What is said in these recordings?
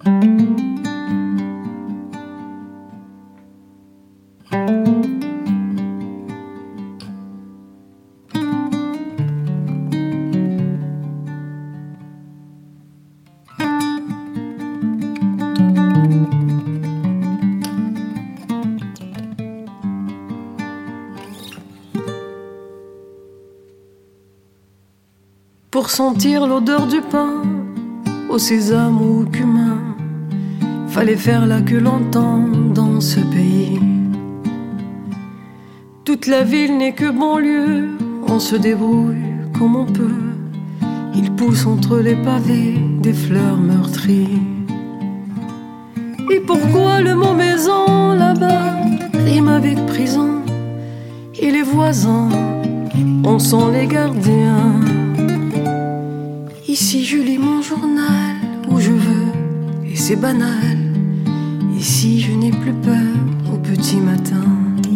Pour sentir l'odeur du pain, au sésame ou au cumin, fallait faire la queue longtemps dans ce pays. Toute la ville n'est que banlieue, on se débrouille comme on peut. Il pousse entre les pavés des fleurs meurtries. Et pourquoi le mot maison là-bas rime avec prison? Et les voisins, on sent les gardiens. Ici je lis mon journal où je veux, et c'est banal. Ici je n'ai plus peur au petit matin.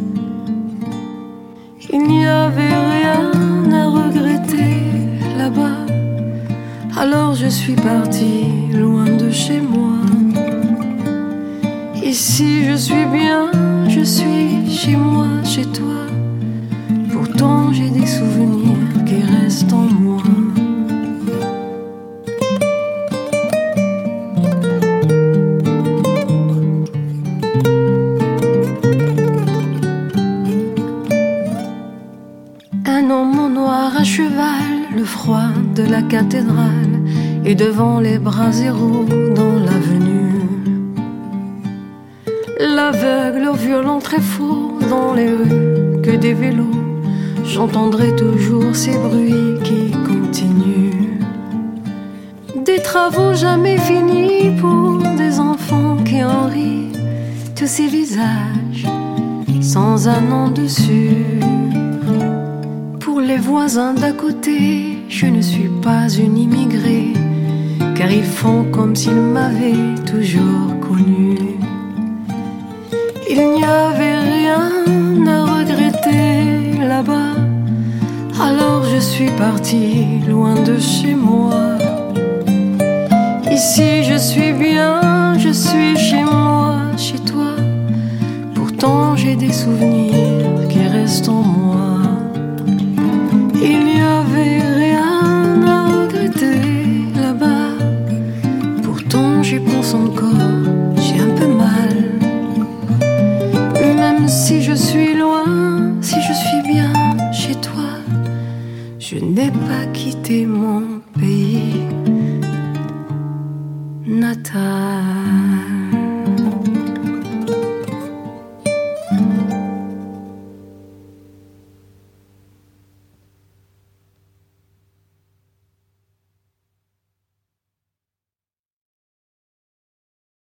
Il n'y avait rien à regretter là-bas. Alors je suis partie loin de chez moi. Ici je suis bien, je suis chez moi, chez toi. Pourtant j'ai des souvenirs qui restent en moi. Un homme en noir à cheval, le froid de la cathédrale, et devant les bras zéro dans l'avenue. L'aveugle au violon très faux dans les rues, que des vélos, j'entendrai toujours ces bruits qui continuent. Des travaux jamais finis pour des enfants qui en rient, tous ces visages sans un nom dessus. Pour les voisins d'à côté, je ne suis pas une immigrée, car ils font comme s'ils m'avaient toujours connue. Il n'y avait rien à regretter là-bas, alors je suis partie loin de chez moi. Ici je suis bien, je suis chez moi, chez toi. Pourtant j'ai des souvenirs qui restent en moi. Il n'y avait rien à regretter là-bas. Pourtant j'y pense encore, j'ai un peu mal. Même si je suis loin, si je suis bien chez toi, je n'ai pas quitté mon pays natal.